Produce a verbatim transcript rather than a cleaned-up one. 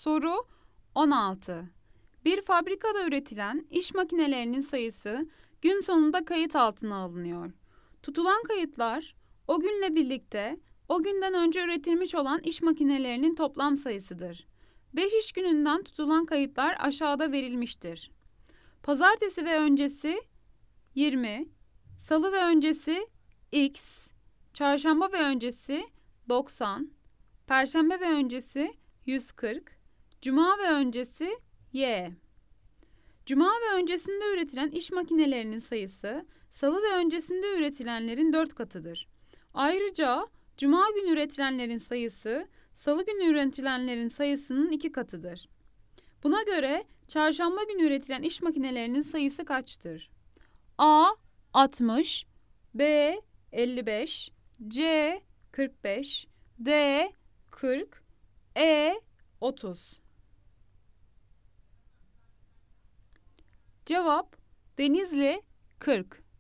Soru on altı. Bir fabrikada üretilen iş makinelerinin sayısı gün sonunda kayıt altına alınıyor. Tutulan kayıtlar o günle birlikte o günden önce üretilmiş olan iş makinelerinin toplam sayısıdır. beş iş gününden tutulan kayıtlar aşağıda verilmiştir. Pazartesi ve öncesi yirmi, Salı ve öncesi X, Çarşamba ve öncesi doksan, Perşembe ve öncesi yüz kırk, Cuma ve öncesi Y. Cuma ve öncesinde üretilen iş makinelerinin sayısı Salı ve öncesinde üretilenlerin dört katıdır. Ayrıca Cuma günü üretilenlerin sayısı Salı günü üretilenlerin sayısının iki katıdır. Buna göre Çarşamba günü üretilen iş makinelerinin sayısı kaçtır? A. altmış, B. elli beş, C. kırk beş, D. kırk, E. otuz. Cevap Denizli kırk.